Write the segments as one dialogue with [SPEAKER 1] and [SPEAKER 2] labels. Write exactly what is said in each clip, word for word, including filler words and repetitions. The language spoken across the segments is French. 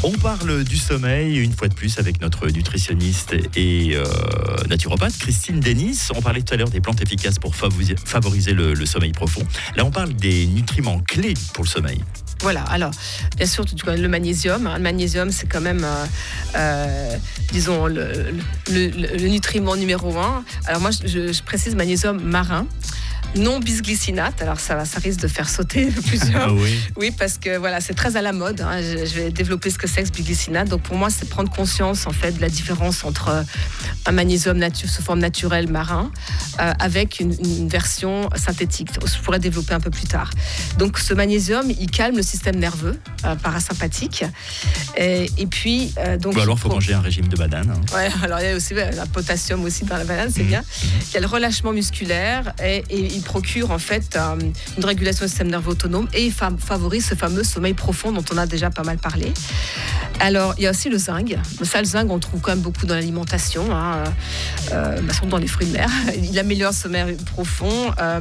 [SPEAKER 1] On parle du sommeil une fois de plus avec notre nutritionniste et euh, naturopathe Christine Denis. On parlait tout à l'heure des plantes efficaces pour favoriser, favoriser le, le sommeil profond. Là, on parle des nutriments clés pour le sommeil.
[SPEAKER 2] Voilà, alors bien sûr tu connais le magnésium. Le magnésium, c'est quand même, euh, euh, disons, le, le, le, le nutriment numéro un. Alors moi, je, je précise magnésium marin. Non bisglycinate, alors ça, ça risque de faire sauter plusieurs.
[SPEAKER 1] Ah oui.
[SPEAKER 2] Oui, parce que voilà, c'est très à la mode. Hein. Je, je vais développer ce que c'est que ce bisglycinate. Donc pour moi, c'est prendre conscience en fait de la différence entre un magnésium natu- sous forme naturelle marin euh, avec une, une version synthétique. Je pourrais développer un peu plus tard. Donc ce magnésium, il calme le système nerveux euh, parasympathique. Et, et puis euh, donc.
[SPEAKER 1] Ou alors, il faut
[SPEAKER 2] pro-
[SPEAKER 1] manger un régime de banane. Hein.
[SPEAKER 2] Ouais, alors il y a aussi ouais, la potassium aussi dans la banane, c'est mmh. bien. Il y a le relâchement musculaire et, et il procure en fait euh, une régulation du système nerveux autonome et il fa- favorise ce fameux sommeil profond dont on a déjà pas mal parlé. Alors il y a aussi le zinc. Ça, le zinc, on le trouve quand même beaucoup dans l'alimentation, hein, euh, bah, surtout dans les fruits de mer. Il améliore le sommeil profond. Euh,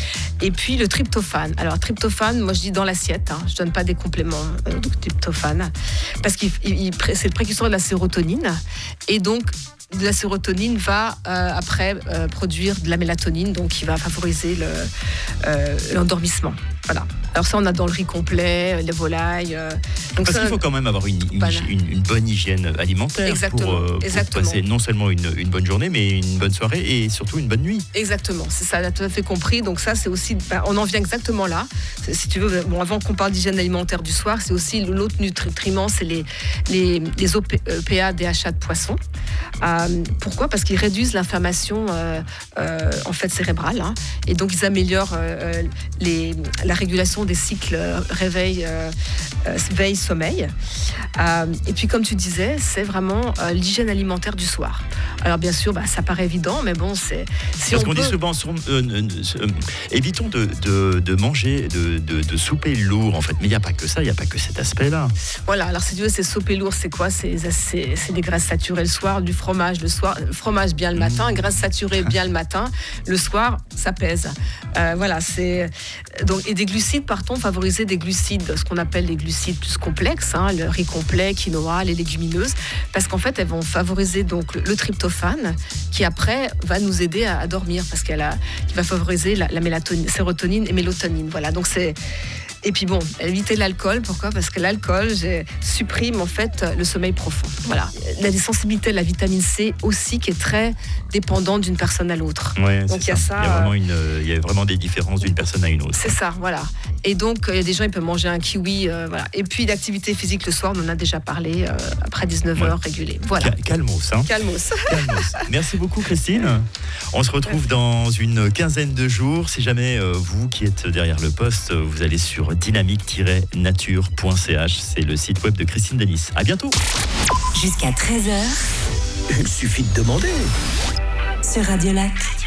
[SPEAKER 2] et puis le tryptophane. Alors tryptophane, moi je dis dans l'assiette. Hein, je donne pas des compléments euh, de tryptophane parce qu'il il, il, c'est le précurseur de la sérotonine et donc de la sérotonine va euh, après euh, produire de la mélatonine, donc qui va favoriser le, euh, l'endormissement. Voilà. Alors ça, on a dans le riz complet, les volailles. Euh, donc
[SPEAKER 1] Parce
[SPEAKER 2] ça,
[SPEAKER 1] qu'il faut quand même avoir une, une,
[SPEAKER 2] voilà.
[SPEAKER 1] une, une bonne hygiène alimentaire
[SPEAKER 2] Exactement.
[SPEAKER 1] pour, euh, pour
[SPEAKER 2] Exactement.
[SPEAKER 1] passer non seulement une, une bonne journée, mais une bonne soirée et surtout une bonne nuit.
[SPEAKER 2] Exactement, c'est ça, là, tout à fait compris. Donc ça, c'est aussi, ben, on en vient exactement là. C'est, si tu veux, bon, avant qu'on parle d'hygiène alimentaire du soir, c'est aussi l'autre nutriment, c'est les, les, les O P A D H A de poisson. Euh, pourquoi ? Parce qu'ils réduisent l'inflammation euh, euh, en fait cérébrale, hein, et donc ils améliorent euh, les, la régulation des cycles réveil, euh, euh, veille, sommeil. Euh, et puis comme tu disais, c'est vraiment euh, l'hygiène alimentaire du soir. Alors bien sûr, bah, ça paraît évident, mais bon, c'est si
[SPEAKER 1] parce
[SPEAKER 2] on
[SPEAKER 1] qu'on
[SPEAKER 2] peut...
[SPEAKER 1] dit souvent, euh, euh, euh, évitons de, de, de manger, de, de, de souper lourd en fait. Mais il n'y a pas que ça, il n'y a pas que cet aspect-là.
[SPEAKER 2] Voilà. Alors si tu veux, c'est souper lourd, c'est quoi ? C'est, c'est, c'est des graisses saturées le soir, du fromage le soir, fromage bien le matin, mmh. graisse saturée bien le matin, le soir ça pèse. Euh, voilà, c'est donc et des glucides, partons favoriser des glucides, ce qu'on appelle les glucides plus complexes, hein, le riz complet, quinoa, les légumineuses, parce qu'en fait elles vont favoriser donc le, le tryptophane, qui après va nous aider à, à dormir, parce qu'elle a, qui va favoriser la, la mélatonine, sérotonine et mélatonine. Voilà, donc c'est Et puis bon, éviter l'alcool. Pourquoi ? Parce que l'alcool j'ai, supprime en fait le sommeil profond. Voilà. Il y a des sensibilités à la vitamine C aussi qui est très dépendante d'une personne à l'autre.
[SPEAKER 1] Ouais,
[SPEAKER 2] donc
[SPEAKER 1] c'est
[SPEAKER 2] il y a
[SPEAKER 1] ça.
[SPEAKER 2] ça.
[SPEAKER 1] Il y a vraiment une, il y a vraiment des différences d'une personne à une autre.
[SPEAKER 2] C'est ça, voilà. Et donc il y a des gens, ils peuvent manger un kiwi, euh, voilà. Et puis l'activité physique le soir, on en a déjà parlé, euh, après dix-neuf heures ouais. régulée. Voilà.
[SPEAKER 1] Cal- calmos, hein.
[SPEAKER 2] Calmos.
[SPEAKER 1] Calmos. Merci beaucoup Christine. On se retrouve dans une quinzaine de jours. Si jamais euh, vous qui êtes derrière le poste, vous allez sur dynamique tiret nature point c h, c'est le site web de Christine Denis. À bientôt.
[SPEAKER 3] Jusqu'à treize heures.
[SPEAKER 4] Il suffit de demander.
[SPEAKER 3] Sur Radio Lac.